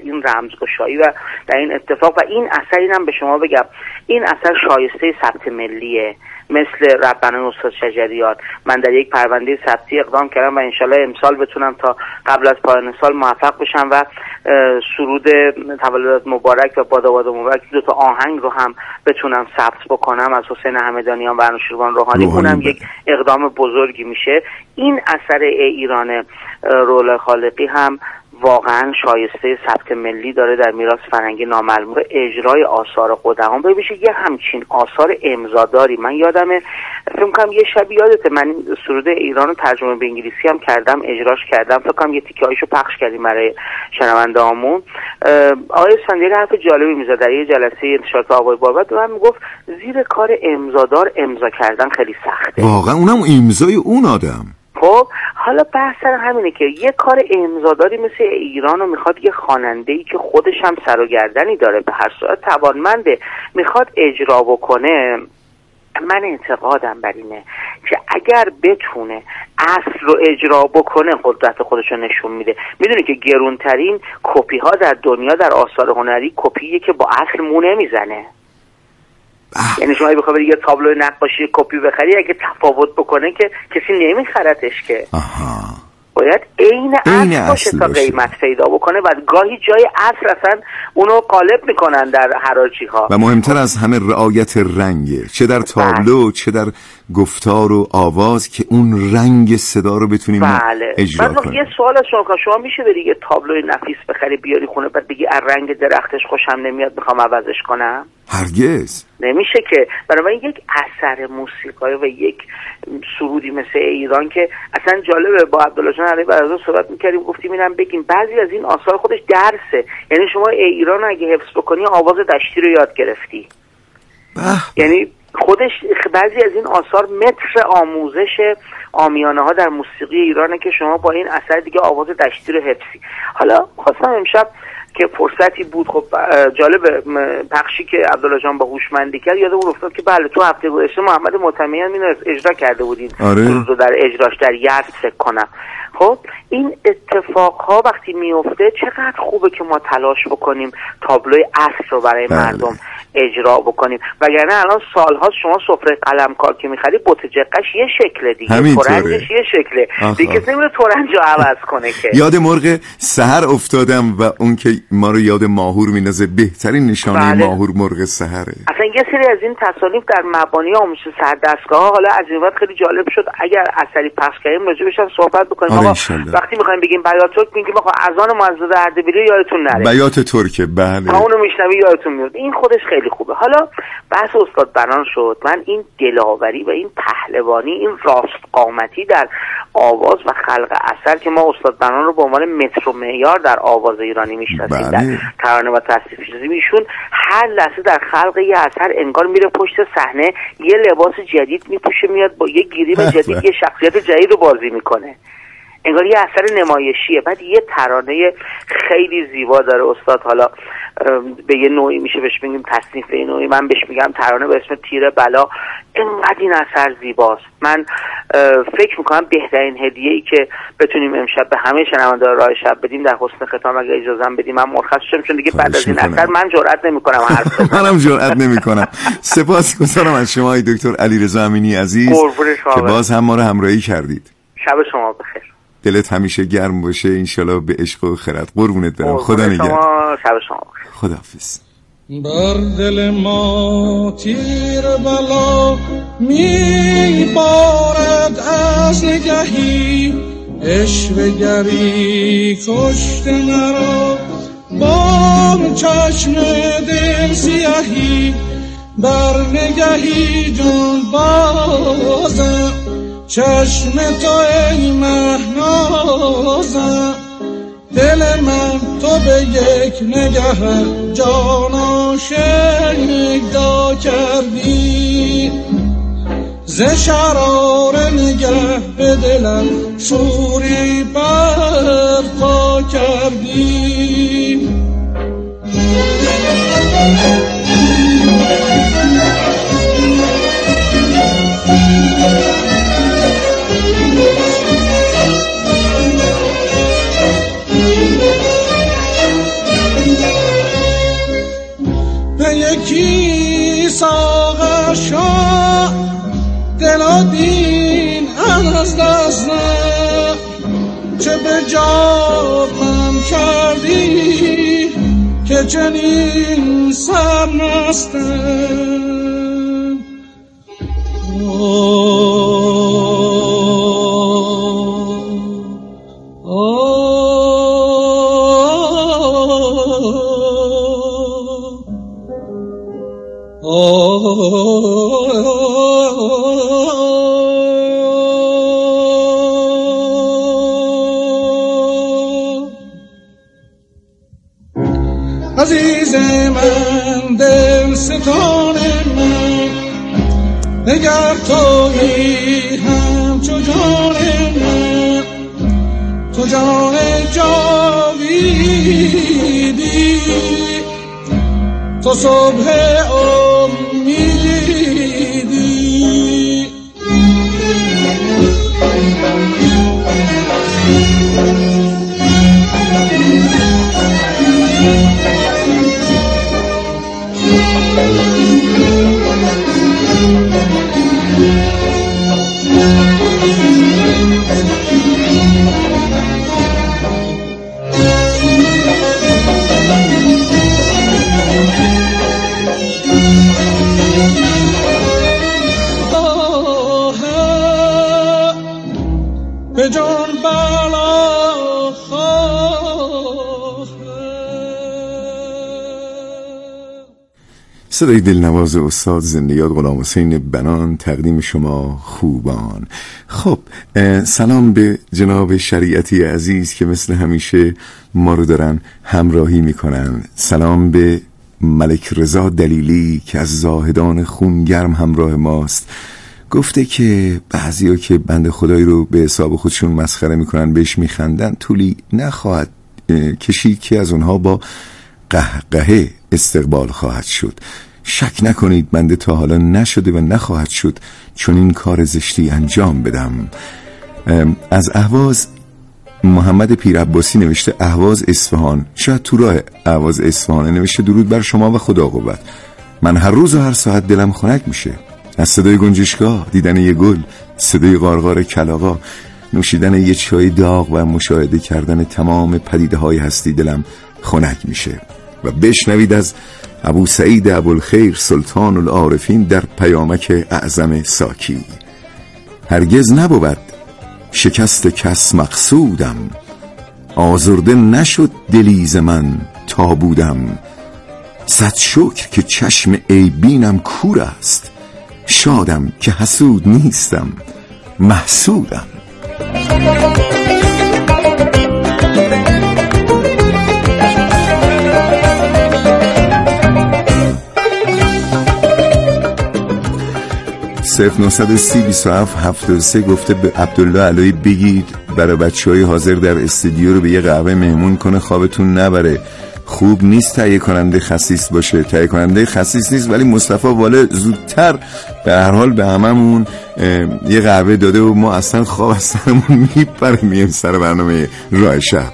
این رمزگشایی و در این اتفاق. و این اثر، اینم به شما بگم، این اثر شایسته ثبت ملیه، مثل ربنا استاد شجریان. من در یک پرونده ثبتی اقدام کردم و انشالله امسال بتونم تا قبل از پایان سال موفق بشم و سرود تولدت مبارک و باد مبارک 2 تا آهنگ رو هم بتونم ثبت بکنم از حسین همدانیان و انوشیروان روحانی. اونم یک اقدام بزرگی میشه. این اثر ایران رول خالقی هم واقعا شایسته ثبت ملی داره در میراث فرهنگی ناملموس. اجرای آثار قدما ببینید یه همچین آثار امضاداری. من یادمه، فکر کنم یه شب یادته، من سرود ایران رو ترجمه به انگلیسی هم کردم، اجراش کردم، فکر کنم یه تیکه‌ایشو پخش کردیم برای شنونده‌هامون. آقای اسفندیاری حرف جالبی میزد در یه جلسه انتشارات آقای بابت، من میگفت زیر کار امضادار امضا کردن خیلی سخته. واقعا اونم امضای اون آدم. خب حالا بحث همینه که یه کار امضاداری مثل ایران رو میخواد یه خواننده‌ای که خودش هم سر و گردنی داره، به هر صورت توانمنده، میخواد اجرا بکنه. من اعتقادم بر اینه که اگر بتونه اصل رو اجرا بکنه قدرت خودش رو نشون میده. میدونی که گرونترین کپی ها در دنیا در آثار هنری کپیه که با اصل مو نمیزنه. یعنی شما بخوای بری یه تابلو نقاشی کپی بخری، اگه تفاوت بکنه که کسی نمیخرتش که. باید عین اصل باشه تا قیمت پیدا بکنه و گاهی جای اصل اصلا اونو قالب میکنن در حراجی ها. و مهمتر از همه رعایت رنگه، چه در تابلو چه در گفتار و آواز، که اون رنگ صدا رو بتونیم اجرا کنیم. یه سوال از شما میشه بری یه تابلوی نفیس بخری بیاری خونه بعد بگی از رنگ درختش خوشم نمیاد میخوام عوضش کنم؟ هرگز نمیشه که. برای یک اثر موسیقایی و یک سرودی مثل ایران که اصلا جالبه، با عبدالله جان علی برادر صحبت میکردیم، گفتیم اینم بگیم بعضی از این آثار خودش درسه. یعنی شما ایران اگه حفظ بکنی آواز دشتی رو یاد گرفتی. یعنی خودش بعضی از این آثار متر آموزش عامیانه ها در موسیقی ایرانه که شما با این اثر دیگه آواز دشتی رو حفظی. حالا خواستم امشب که فرصتی بود، خب جالب پخشی که عبدالله جان با هوشمندی کرد، یادمون افتاد که بله تو هفته گذشته محمد مطمئن اینو اجرا کرده بودین. رو در اجراش در یزد فکر کنم. خب این اتفاقها وقتی میفته چقدر خوبه که ما تلاش بکنیم تابلوی اصل رو برای مردم اجرا بکنیم. وگرنه الان سال‌ها شما سفره قلمکار که می‌خری بوت جقش یه شکله دیگه، ترنجش یه شکله دیگه، کسی نمیره ترنج رو عوض کنه که. یاد مرغ سحر افتادم و اون که ما رو یاد ماهور میندازه. بهترین نشانه ماهور مرغ سحره. اصلا یه سری از این تصانیف در مبانی آموزش سردستگاه‌ها حالا از این وقت خیلی جالب شد، اگر اثری پخش کردیم راجعش هم صحبت بکنیم. وقتی می‌خوایم بگیم بیات ترک میگیم آقا اذان معزز اردبیلی یادتون نره. بیات ترک بله. اونو میشنوی یادتون میاد. این خودش خیلی خوبه. حالا بحث استاد بنان شد. من این دلاوری و این پهلوانی، این راست قامتی در آواز و خلق اثر که ما استاد بنان رو به عنوان متر و معیار در آواز ایرانی میشناسیم، در ترانه و تصنیف میشناسیم، ایشون هر لحظه در خلق یه اثر انگار میره پشت صحنه، یه لباس جدید میپوشه، میاد با یه گریم جدید یه شخصیت جدید رو بازی میکنه، انگار یه اثر نمایشیه. بعد یه ترانه خیلی زیبا داره استاد، حالا به یه نوعی میشه بهش بگیم تصنیف، به نوعی من بهش میگم ترانه به اسم تیر بلا. اینقدر این اثر زیباست. من فکر میکنم بهترین هدیه‌ای که بتونیم امشب به همه شنونده‌ها راه شب بدیم در حسن ختام اگه اجازه بدیم. من مرخص شدم چون دیگه بعد از این اثر من جرئت نمیکنم حرف بزنم. منم جرئت نمیکنم. سپاسگزارم از شما دکتر علیرضا امینی عزیز که باز هم ما رو همراهی کردید. شب شما بخیر. دلت همیشه گرم باشه انشالله به عشق و خرد. قربونت برم. خدا نگهدار. شب شما بخیر. خداحافظ. بر دل ما تیر بلا می بارد از نگهی، عشوه‌گری کشت مرا با چشم دل سیاهی، بر نگهی جان بازم چشم تو ای مهنازم، دل من تو به یک نگه جان آشکار کردی، ز شرار نگه به دلم شوری برپا کردی. ساغر شد دل و دین از دست چه به جابم کردی که چنین سرمستم عزیز من دل ستان من نگر تویی همچو جان من تو جان جاویدی تو صبح امیدی به جان بلا خواه. صدای دلنواز استاد زنده‌یاد غلام حسین بنان تقدیم شما خوبان. خب سلام به جناب شریعتی عزیز که مثل همیشه ما رو دارن همراهی میکنن. سلام به ملک رضا دلیلی که از زاهدان خونگرم همراه ماست. گفته که بعضیا که بنده خدایی رو به حساب خودشون مسخره میکنن بهش میخندن طولی نخواهد کشید که از اونها با قهقهه استقبال خواهد شد. شک نکنید بنده تا حالا نشده و نخواهد شد چون این کار زشتی انجام بدم. از اهواز محمد پیرعباسی نوشته اهواز اصفهان، شاید تو راه اهواز اصفهان نوشته درود بر شما و خدا قوت. من هر روز و هر ساعت دلم خنک میشه از صدای گنجشگاه، دیدن یه گل، صدای غارغار کلاغا، نوشیدن یه چای داغ و مشاهده کردن تمام پدیده های هستی دلم خنک میشه. و بشنوید از ابو سعید ابوالخیر سلطان العارفین در پیامک اعظم ساکی: هرگز نبود شکست کس مقصودم، آزرده نشد دلیز من تا بودم. صد شکر که چشم عیبینم کور است، شادم که حسود نیستم محسودم. صرف 930 گفته به عبدالله علایی بگید برای بچه‌های حاضر در استودیو رو به یه قهوه مهمون کنه خوابتون نبره. خوب نیست تهیه کننده خسیس باشه. تهیه کننده خسیس نیست ولی مصطفی واله زودتر به هر حال به هممون یه قهوه داده و ما اصلا خواب از سرمون میپره مییم سر برنامه راه شب.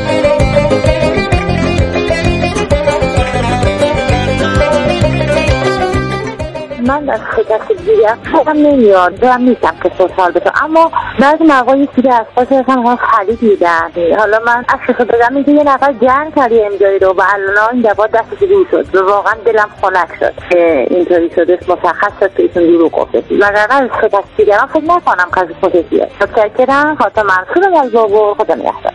من از شکست دیگه فوقم نمیاد دارم نیستم که سوال بتون، اما بعضی مقایی که از پاس هم خالی دیدن. حالا من از شخص دادم اینکه یه نفر جنگ کردی امجایی رو و الان این دفعه دستش دور شد و واقعا دلم خنک شد که اینطوری شده. مشخص شد که ایشون دروغ گفته و از شکست دیگه من فکر نکنم که از خودتیه. متشکرم. خاطر منصور از بابا خدا نگهدار.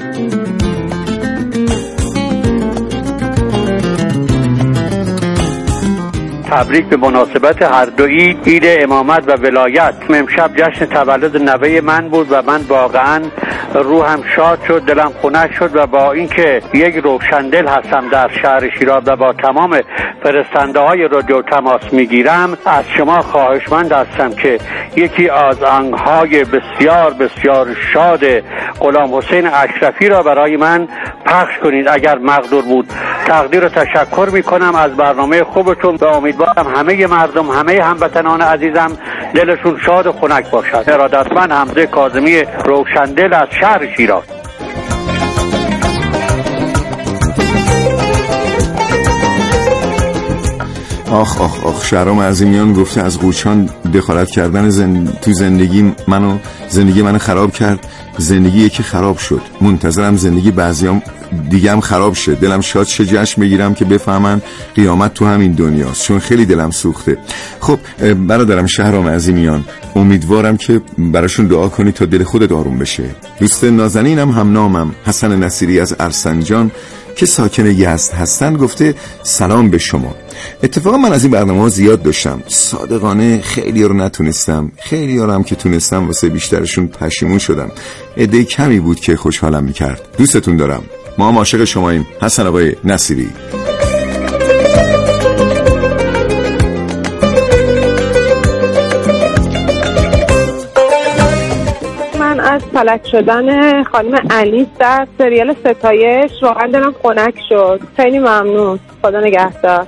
تبریک به مناسبت هر دو عید امامت و ولایت. امشب جشن تولد نوه من بود و من واقعا روحم شاد شد، دلم خنک شد و با اینکه یک روشندل هستم در شهر شیراز و با تمام فرستنده های رادیو تماس میگیرم، از شما خواهشمند هستم که یکی از آهنگ‌های بسیار بسیار شاد غلام حسین اشرفی را برای من پخش کنید اگر مقدور بود. تقدیر و تشکر میکنم از برنامه خوبتون و امیدوارم همه مردم، همه هموطنان عزیزم دلشون شاد و خنک باشد. ارادتمند حمزه کاظمی روشندل از شهر شیراز. آخ شهرام عظیمیان گفته از قوچان دخالت کردن تو زندگی منو خراب کرد. زندگی یکی خراب شد، منتظرم زندگی بعضیام دیگه هم خراب شه. دلم شاد شه، جشن بگیرم که بفهمن قیامت تو همین دنیاست، چون خیلی دلم سوخته. خب برادرم شهرام عظیمیان، امیدوارم که براشون دعا کنی تا دل خودت آروم بشه. دوست نازنینم هم نامم حسن نصیری از ارسنجان که ساکن یزد هستن گفته سلام به شما. اتفاقا من از این برنامه ها زیاد داشتم، صادقانه خیلی رو نتونستم، خیلی رو هم که تونستم واسه بیشترشون پشیمون شدم. عده کمی بود که خوشحالم میکرد. دوستتون دارم. ما هم عاشق شماییم. حسن آقای نصیری. من از فلج شدن خانم علی در سریال ستایش واقعا دلم خنک شد. خیلی ممنون. خدا نگهدار.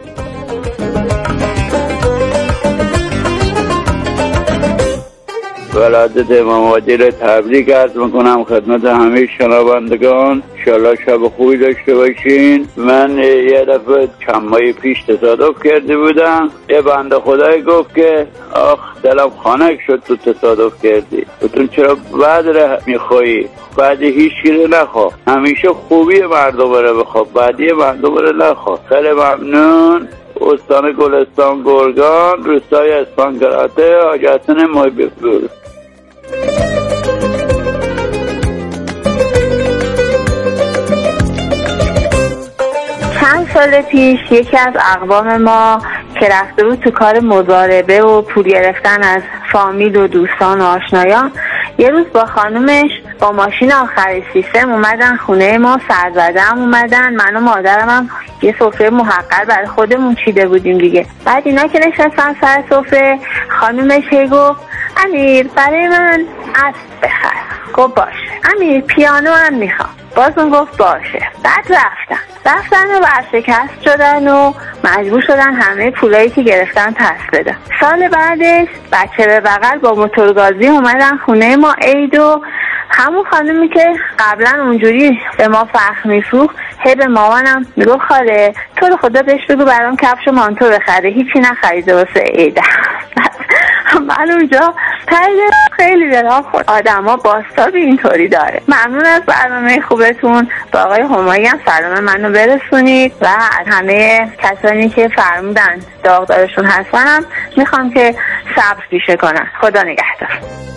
ولادت امام عادل رو تبریک عرض میکنم خدمت همه شنوندگان. انشالله شب خوبی داشته باشین. من یه دفعه چند ماه پیش تصادف کرده بودم. یه بنده خدایی گفت که آخ دلم خنک شد تو تصادف کردی، بتون چرا بعد میخوایی؟ بعدی هیچ چیزی نخوا، همیشه خوبی مردم رو بخوا، بعدی مردم رو نخوا. خیلی ممنون. استان گلستان گرگان، روستای اسپانگراته، حاج حسن محبی‌پور. چند سال پیش یکی از اقوام ما که رفته بود تو کار مضاربه و پول گرفتن از فامیل و دوستان و آشنایان، یه روز با خانومش با ماشین آخر سیستم اومدن خونه ما، سرزده هم اومدن. من و مادرم هم یه سفره محقر برای خودمون چیده بودیم دیگه. بعد اینا که نشستن سر سفره، خانومش گفت امیر برای من اسب بخر. گفت باشه. امیر پیانو هم میخوام. باز اون گفت باشه. بعد رفتن و ورشکست شدن و مجبور شدن همه پولایی که گرفتن پس بدن. سال بعدش بچه به بغل با موتورگازی اومدن خونه ما عید و همون خانومی که قبلا اونجوری به ما فخر میفروخت به مامانم میگو خاله تو رو خدا بهش بگو برام کفش و مانتو بخره، هیچی نخریده واسه عید. من اونجا خیلی دلم خورد. آدما باستابی اینطوری داره. ممنون از برنامه خوبتون. با آقای همایی هم سلام منو برسونید و همه کسانی که فرمودن داغدارشون هستن میخوام که صبر پیشه کنن. خدا نگهدار.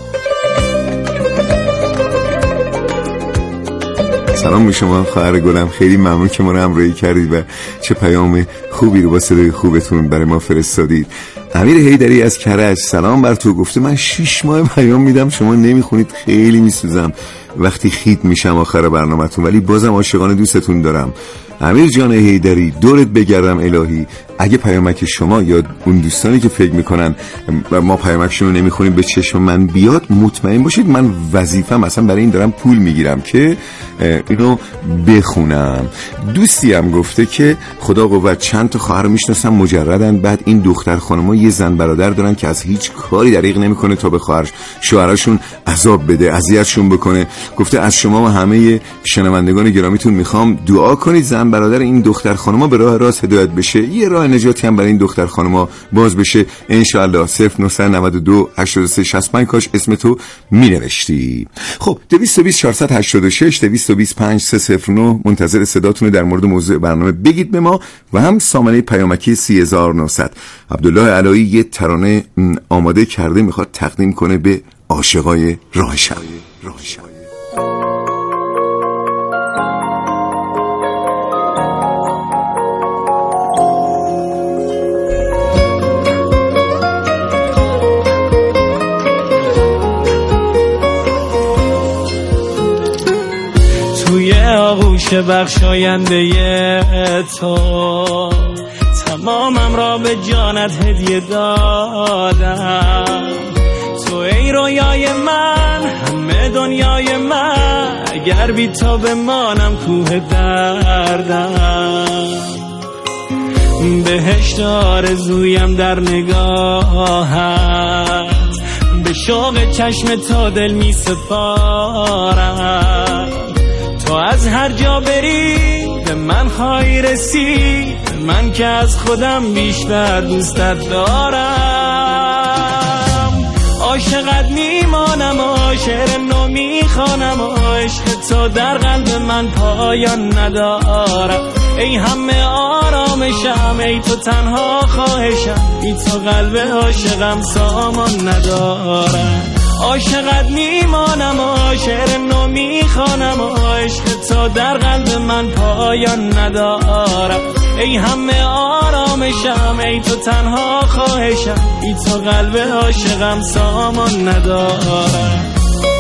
سلام به شما خواهر گلم، خیلی ممنون که ما رو همراهی کردید و چه پیام خوبی رو با صدای خوبتون برای ما فرستادید. امیر حیدری از کرج سلام بر تو، گفته من 6 ماه پیام میدم شما نمیخونید، خیلی میسوزم وقتی خیت میشم آخر برنامه‌تون، ولی بازم عاشقانه دوستتون دارم. امیر جان حیدری دورت بگردم الهی. اگه پیامک شما یا اون دوستانی که فکر میکنن ما پیامکشون رو نمیخونیم به چشم من بیاد، مطمئن باشید من وظیفه‌م اصلا برای این دارم پول میگیرم که اینو بخونم. دوستی هم گفته که خدا قوت چند تا خواهر میشناسم مجردن، بعد این دختر خانم‌ها یه زن برادر دارن که از هیچ کاری دریغ نمیکنه تا به شوهراشون عذاب بده، اذیتشون بکنه. گفته از شما و همه شنوندگان گرامیتون میخوام دعا کنید زن برادر این دختر خانم‌ها به راه راست هدایت بشه، یه راه نجاتی هم برای این دختر خانم‌ها باز بشه ان شاء الله. 0992 83 65 کاش اسم تو مینوشتی. خب 220 486 225 309 منتظر صداتونه در مورد موضوع برنامه بگید به ما و هم سامانه پیامکی 30900. عبدالله علایی یه ترانه آماده کرده میخواد تقدیم کنه به عاشقای راه شب. توی آغوش بخشاینده تو تمامم را به جانت هدیه دادم. تو ای رویای من، همه دنیای من، اگر بی تو بمانم کوه دردم. بهشت آرزویم در نگاهت، به شوق چشم تو دل می سپارم. تو از هر جا بری به من خواهی رسید، من که از خودم بیشتر دوستت دارم. عاشقت میمانم و شعر نو میخوانم و عشق تو در قلب من پایان ندارم. ای همه آرامشم، ای تو تنها خواهشم، ای تو قلب عاشقم سامان ندارم. عاشقت میمانم و شعر نو میخوانم و عشق تو در قلب من پایان ندارم. ای همه آرامشم، ای تو تنها خواهشم، ای تو قلب عاشقم سامان ندارم.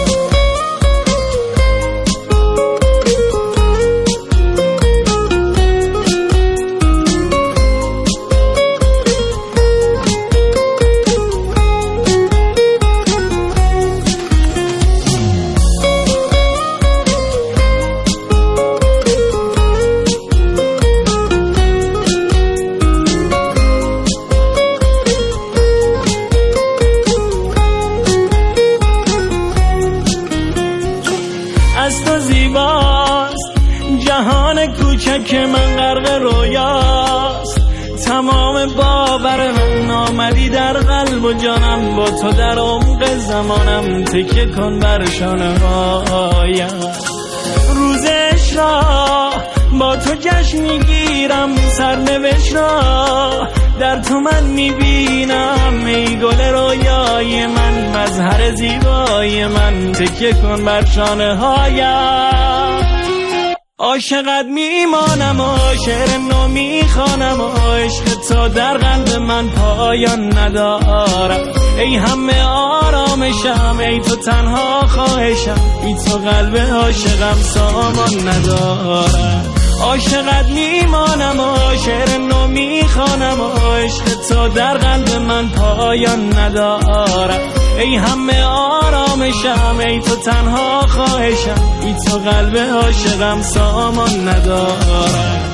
که من غرق رویاست، تمام باور من آمدی در قلب و جانم، با تو در عمق زمانم تکیه کن بر شانه هایم. روزش را با تو جشن میگیرم، سرنوشت را در تو من میبینم. ای گل رویای من، مظهر زیبای من، تکیه کن بر شانه هایم. عاشقت میمانم و شعر نو میخوانم و عشق تو در قلب من پایان ندارم. ای همه آرامشم، ای تو تنها خواهشم، ای تو قلب عاشقم سامان ندارم. عاشقت میمانم و شعر نو میخوانم و عشق تو در قلب من پایان ندارم. ای همه آرامشم، ای تو تنها خواهشم، ای تو قلب عاشقم سامان ندارم.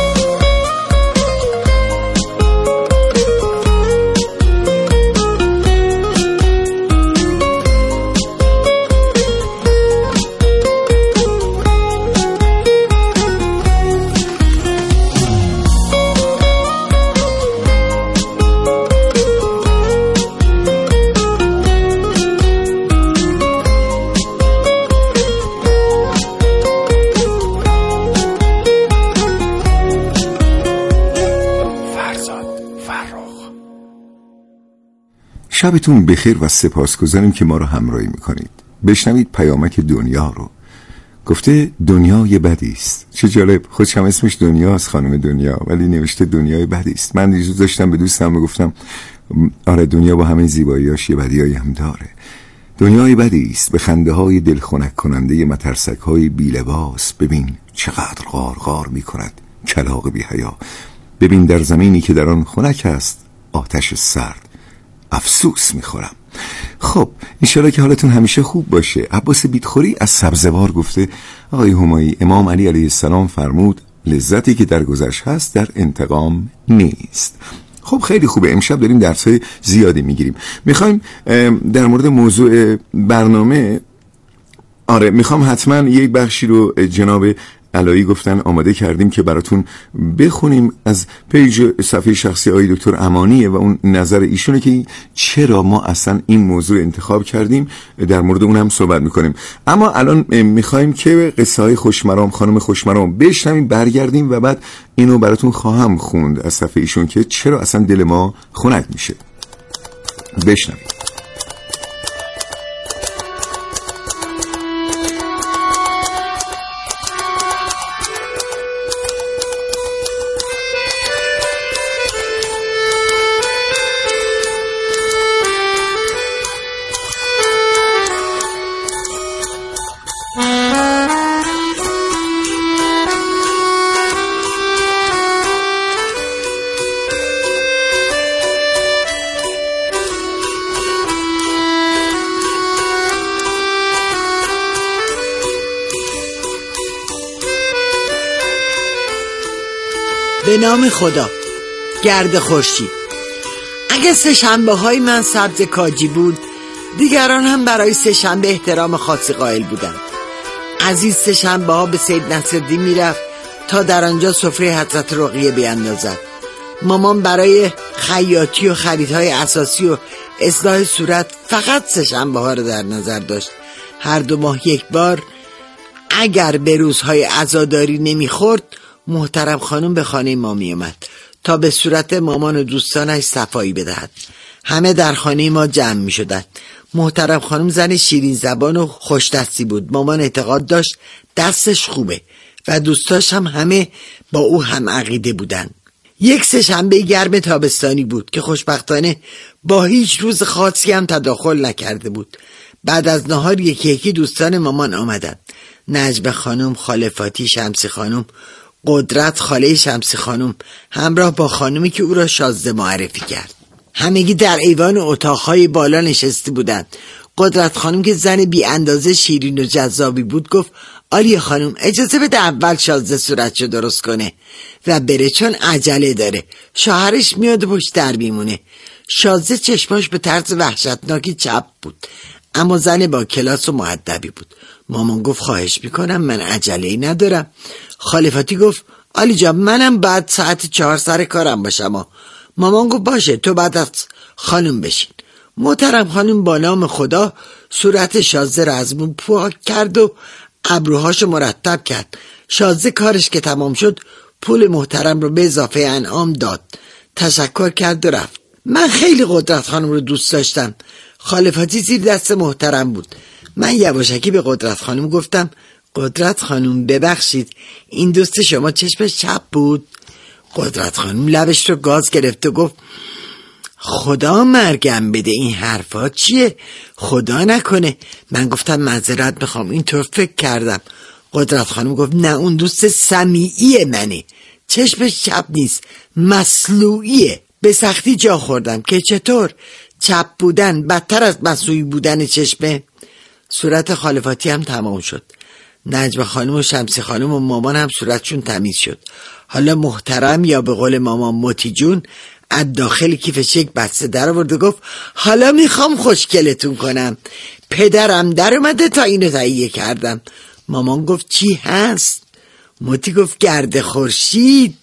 شبتون بخیر و سپاسگزاریم که ما رو همراهی میکنید. بشنوید پیامک دنیا رو. گفته دنیای بدی است. چه جالب، خودش هم اسمش دنیاست، خانم دنیا، ولی نوشته دنیای بدی است. من دیروز داشتم به دوستم میگفتم آره دنیا با همه زیباییاش یه بدیایی هم داره. دنیای بدی است، به خنده های دلخنک کننده مترسک های بی لباس. ببین چقدر غارغار میکند کلاغ بی حیا. ببین در زمینی که در آن خنک است آتش سرد. افسوس میخورم. خب انشالله که حالتون همیشه خوب باشه. عباس بیتخوری از سبزوار گفته آقای همایی، امام علی علیه السلام فرمود لذتی که در گذشت هست در انتقام نیست. خب خیلی خوبه، امشب داریم درسای زیادی میگیریم. میخوایم در مورد موضوع برنامه میخوام حتما یک بخشی رو جناب علایی گفتن آماده کردیم که براتون بخونیم از پیج صفحه شخصی آقای دکتر امانیه و اون نظر ایشونه که چرا ما اصلا این موضوع انتخاب کردیم، در مورد اون هم صحبت میکنیم. اما الان میخوایم که قصه های خوشمرام خانم خوشمرام بشنویم، برگردیم و بعد اینو براتون خواهم خوند از صفحه ایشون که چرا اصلا دل ما خنک میشه. بشنویم. به نام خدا. گرد خورشید. اگه سه‌شنبه های من سبز کاجی بود، دیگران هم برای سه‌شنبه احترام خاصی قائل بودند. از این سه‌شنبه ها به سید نصرالدین میرفت تا در آنجا سفره حضرت رقیه بیاندازد. مامان برای خیاطی و خریدهای اساسی و اصلاح صورت فقط 3 شنبه‌ها رو در نظر داشت. هر 2 ماه یک بار اگر به روزهای عزاداری نمیخورد محترم خانم به خانه ما می اومد تا به صورت مامان و دوستانش صفایی بدهد. همه در خانه ما جمع می شدن. محترم خانم زن شیرین زبان و خوش دستی بود. مامان اعتقاد داشت دستش خوبه و دوستاش هم همه با او هم عقیده بودن. یک 3 شنبه گرم تابستانی بود که خوشبختانه با هیچ روز خاصی هم تداخل نکرده بود. بعد از نهار یکی دوستان مامان آمدند. نجم خانم، خاله فاتی، شمسی خانم، قدرت خاله شمسی خانم همراه با خانمی که او را شازده معرفی کرد. همگی در ایوان اتاقهای بالا نشسته بودند. قدرت خانم که زن بی اندازه شیرین و جذابی بود گفت آلیا خانم اجازه بده اول شازده صورتشو درست کنه و بره چون عجله داره، شوهرش میاد و پشت در میمونه. شازده چشماش به طرز وحشتناکی چپ بود اما زن با کلاس و مؤدبی بود. مامان گفت خواهش میکنم من عجله‌ای ندارم. خاله فاتی گفت آلی جان منم بعد ساعت 4 سر کارم باشم. مامان گفت باشه تو بعد از خانم بشین. محترم خانم با نام خدا صورت شازده را از مو پاک کرد و ابروهاشو مرتب کرد. شازده کارش که تمام شد پول محترم رو به اضافه انعام داد، تشکر کرد و رفت. من خیلی قدرت خانم رو دوست داشتم. خاله فاتی زیر دست محترم بود. من یواشکی به قدرت خانم گفتم قدرت خانم ببخشید این دوست شما چشمش چپ بود. قدرت خانم لبش رو گاز گرفت و گفت خدا مرگم بده این حرفا چیه؟ خدا نکنه. من گفتم معذرت میخوام اینطور فکر کردم. قدرت خانم گفت نه اون دوست سمیعی منه، چشمش چپ نیست، مصلوعیه. به سختی جا خوردم که چطور چپ بودن بدتر از مصلوعی بودن چشمه. صورت خاله فاتی هم تمام شد. نجم خانم و شمسی خانم و مامان هم صورتشون تمیز شد. حالا محترم یا به قول مامان موتی جون از داخل کیفش یک بسته در آورد و گفت حالا میخوام خوشگلتون کنم. پدرم در اومده تا اینو تهیه کردم. مامان گفت چی هست؟ موتی گفت گرد خورشید.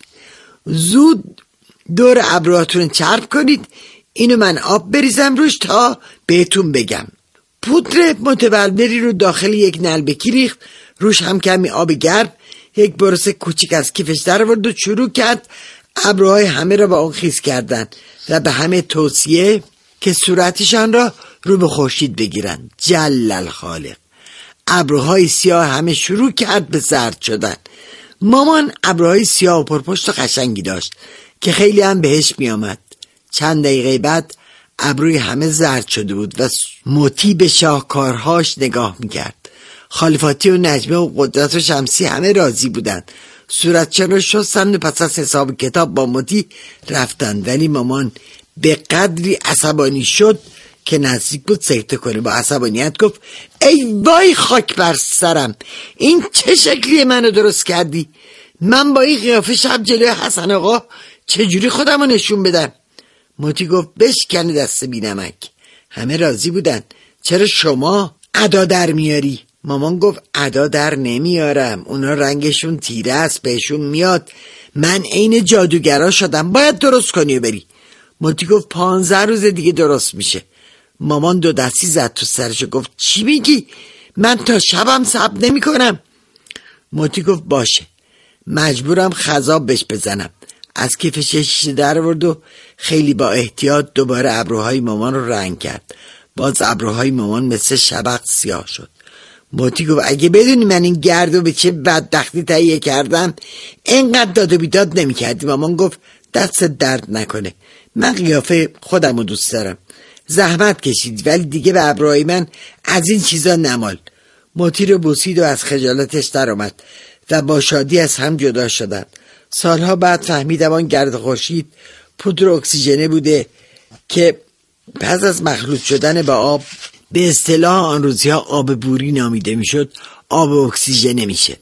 زود دور ابروهاتون چرب کنید، اینو من آب بریزم روش تا بهتون بگم. پودر متولوری رو داخل یک نلبکی ریخت، روش هم کمی آب گرم. یک برس کوچیک از کیفش در آورد و شروع کرد ابروهای همه را با اون خیس کردن و به همه توصیه که صورتشان را رو به خورشید بگیرن. جلل خالق. ابروهای سیاه همه شروع کرد به زرد شدن. مامان ابروهای سیاه و پرپشت و قشنگی داشت که خیلی هم بهش می آمد. چند دقیقه بعد ابروی همه زرد شده بود و موتی به شاهکارهاش نگاه می کرد. خاله فاتی و نجمه و قدرت و شمسی همه راضی بودند. صورتشان رو شستند و پس از حساب کتاب با موتی رفتند. ولی مامان به قدری عصبانی شد که نزدیک بود سکته کنه. با عصبانیت گفت ای وای خاک بر سرم، این چه شکلی منو درست کردی؟ من با این قیافه شب جلوی حسن آقا چجوری خودم رو نشون بدم؟ موتی گفت بشکنه دست بینمک. همه راضی بودن. چرا شما ادا در میاری؟ مامان گفت ادا در نمیارم، اونا رنگشون تیره است بهشون میاد. من عین جادوگرا شدم، باید درست کنی و بری. موتی گفت 15 روز دیگه درست میشه. مامان 2 دستی زد تو سرش و گفت چی میگی؟ من تا شبم صبر نمی کنم. موتی گفت باشه، مجبورم خضاب بهش بزنم. از کیفش شیشه در آورد و خیلی با احتیاط دوباره ابروهای مامان رو رنگ کرد. باز ابروهای مامان مثل شبق سیاه شد. موتی گفت اگه بدونی من این گردو به چه بدبختی تهیه کردم اینقدر داد و بیداد نمی کردی. مامان گفت دست درد نکنه، من قیافه خودم رو دوست دارم. زحمت کشید ولی دیگه به ابروهای من از این چیزا نمال. موتی رو بوسید و از خجالتش در آمد و با شادی از هم جدا شدند. سالها بعد فهمیدم آن گرد خورشید پودر اکسیژنه بوده که پس از مخلوط شدن با آب به اصطلاح آن روزها آب بوری نامیده میشد، آب اکسیژنه میشه.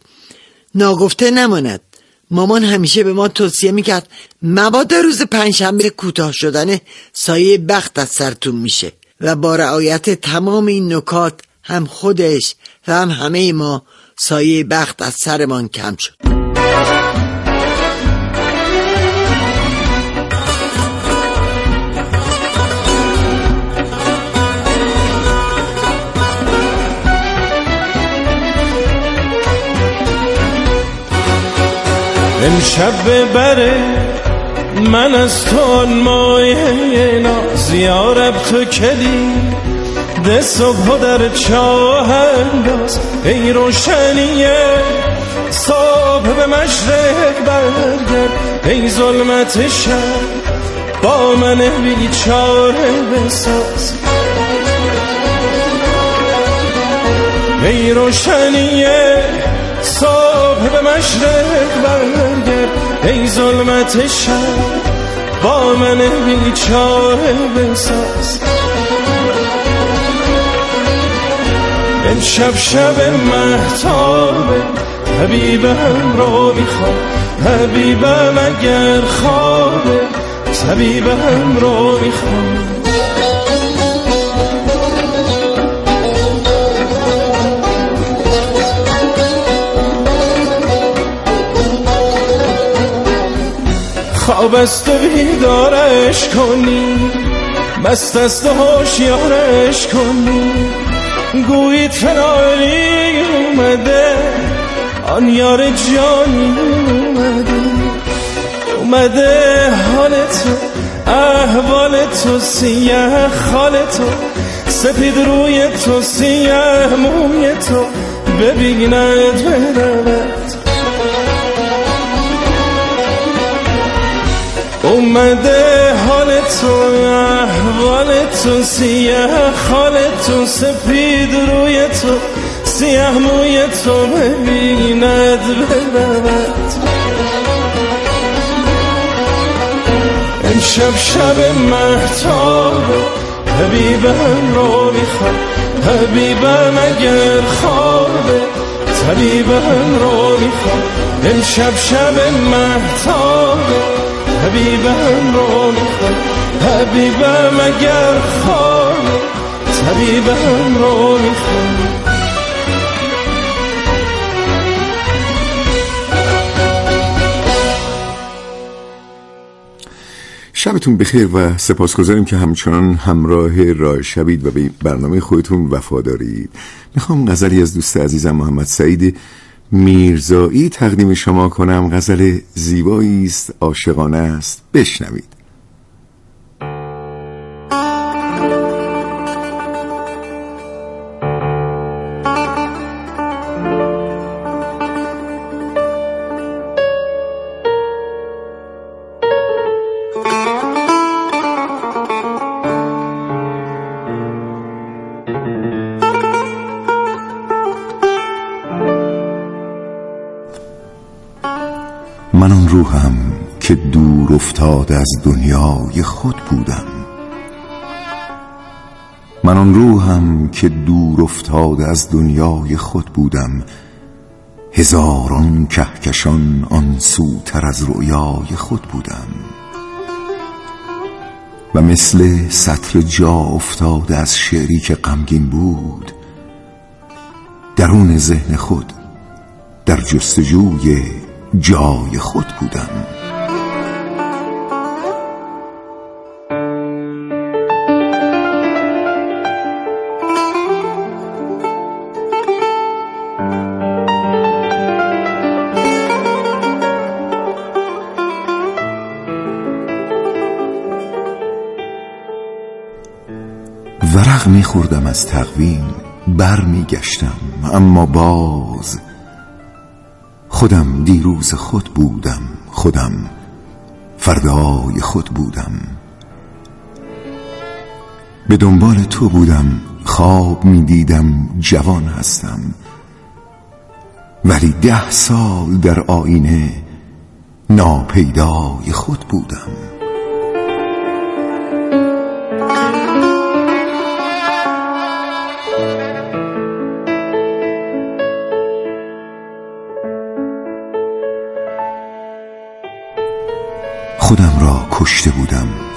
ناگفته نماند مامان همیشه به ما توصیه میکرد مبادا روز پنجشنبه کوتاه شدن سایه بخت از سرتون میشه و با رعایت تمام این نکات هم خودش و هم همه ما سایه بخت از سرمان کم شد. امشب ببره من از تو مایه ناز، یارب تو کلی ده صبح در چاه انداز. ای روشنیه صبح به مشرق برگرد، ای ظلمت شب با من بیچاره بساز. ای روشنیه صبح به مشرق برگرد، ای ظلمت شب با من بیچاره بساز. امشب شب مهتابه حبیبم رو میخوام، حبیبم اگر خوابه طبیبم رو میخوام. خواب است و بیدارش کنی، مست است و هوشیارش کنی. گویید فناری اومده، آن یار جانی اومده حال تو احوال تو سیاه خال تو، سپید روی تو سیاه موی تو ببیند برود. اومده حال تو احوال تو سیاه خال تو، سپید روی تو سیاه موی تو ببیند برود. امشب شب مهتاب حبیبم رو میخوام، حبیبم اگر خوابه طبیبم رو میخوام. امشب شب مهتاب حبیبم رو میخوام، حبیبم اگر خوابه طبیبم رو میخوام. شبتون بخیر و سپاسگزاریم که همچنان همراه راه شبید و به برنامه خودتون وفا دارید. میخوام غزلی از دوست عزیزم محمد سعید میرزایی تقدیم شما کنم. غزل زیبایی است، عاشقانه است. بشنوید. من آن روحم که دور افتاده از دنیای خود بودم، من آن روحم که دور افتاده از دنیای خود بودم. هزاران کهکشان آن سوتر از رؤیای خود بودم و مثل سطر جا افتاده از شعری که غمگین بود، درون ذهن خود در جستجوی جای خود بودم. ورق می‌خوردم از تقویم، بر می‌گشتم اما باز خودم دیروز خود بودم، خودم فردای خود بودم. به دنبال تو بودم، خواب می‌دیدم جوان هستم، ولی 10 سال در آینه ناپیدای خود بودم. خودم را کشته بودم